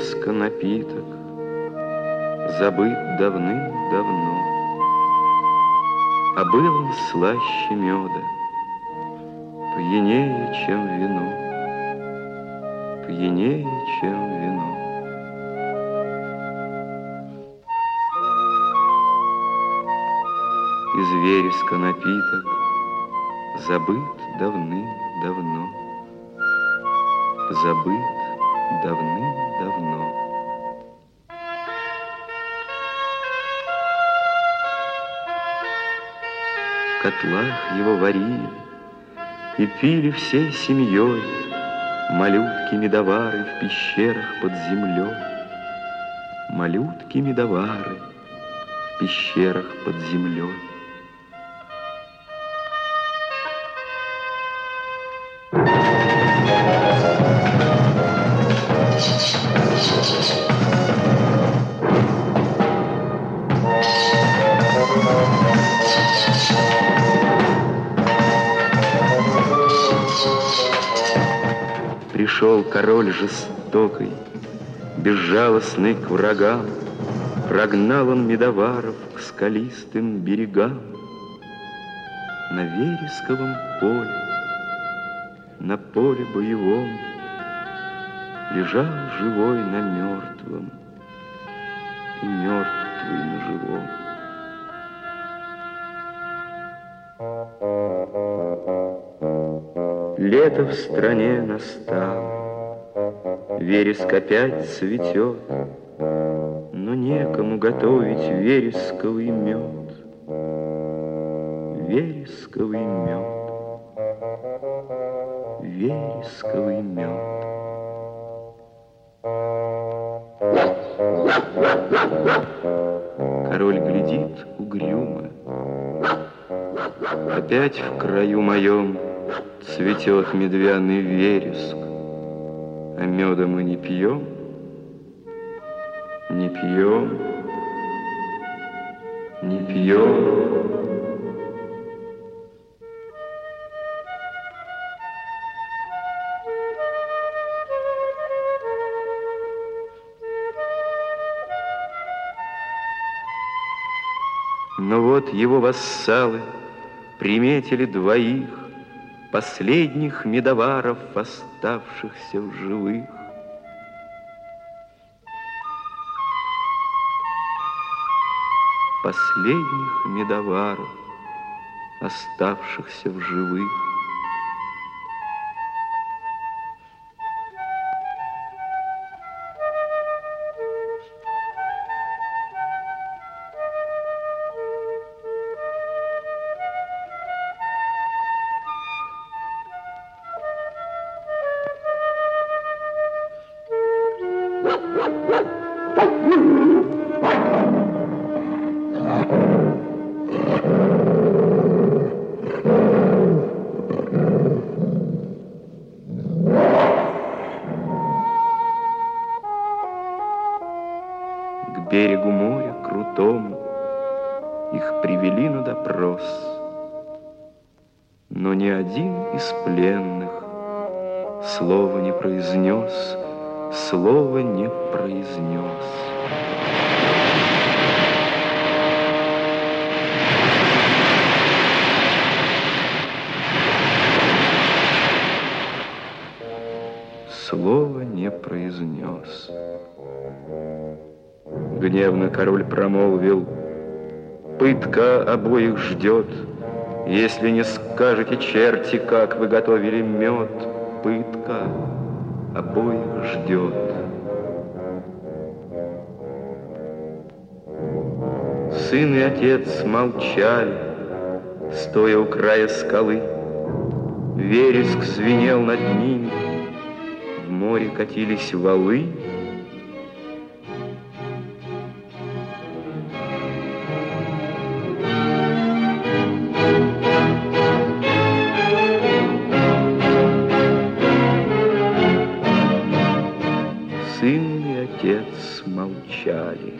вереска напиток забыт давным-давно, а был он слаще меда, пьянее, чем вино, пьянее, чем вино. Из вереска напиток забыт давным-давно, забыт давным-давно. В котлах его варили и пили всей семьей малютки-медовары в пещерах под землей, малютки-медовары в пещерах под землей. Пришел король жестокий, безжалостный к врагам, прогнал он медоваров к скалистым берегам. На вересковом поле, на поле боевом, лежал живой на мертвом и мертвый на живом. Лето в стране настало, вереск опять цветет, но некому готовить вересковый мед, вересковый мед, вересковый мед. Король глядит угрюмо, опять в краю моем цветет медвяный вереск, а меда мы не пьем, не пьем, не пьем. Но вот его вассалы приметили двоих последних медоваров, оставшихся в живых. Последних медоваров, оставшихся в живых. К берегу моря крутому их привели на допрос, но ни один из пленных слова не произнес, слова не произнес. Слова не произнес. Гневно король промолвил: пытка обоих ждет. Если не скажете, черти, как вы готовили мед, пытка обоих ждет. Сын и отец молчали, стоя у края скалы. Вереск звенел над ними, в море катились валы. Сын и отец молчали.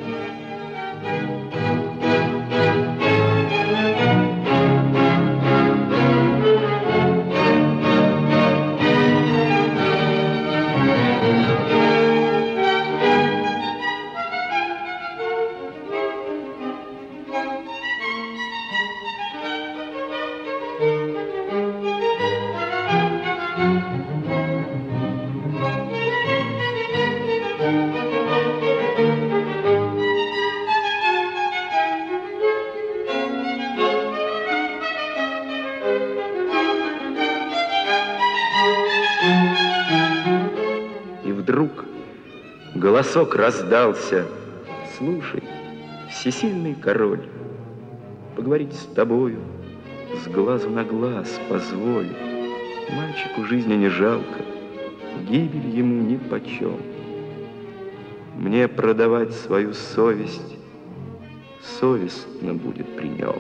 голосок раздался. Слушай, всесильный король, поговорить с тобою с глазу на глаз позволь. Мальчику жизни не жалко, гибель ему нипочем. Мне продавать свою совесть совестно будет при нем.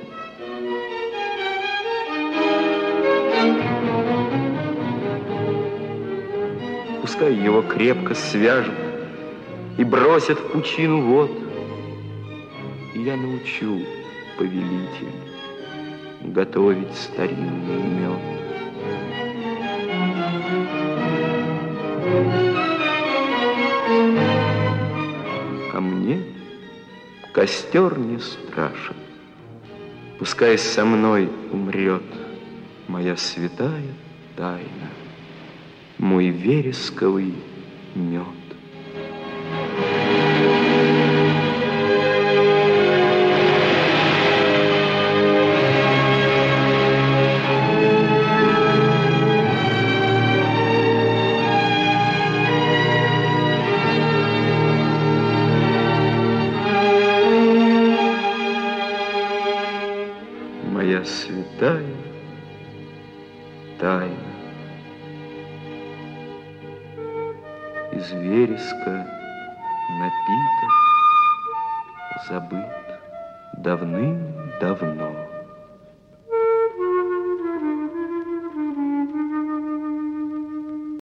Пускай его крепко свяжут и бросят в пучину вод. И я научу, повелитель, готовить старинный мед. А мне костер не страшен. Пускай со мной умрет моя святая тайна, мой вересковый мед. Моя святая тайна. Из вереска напиток забыт давным-давно.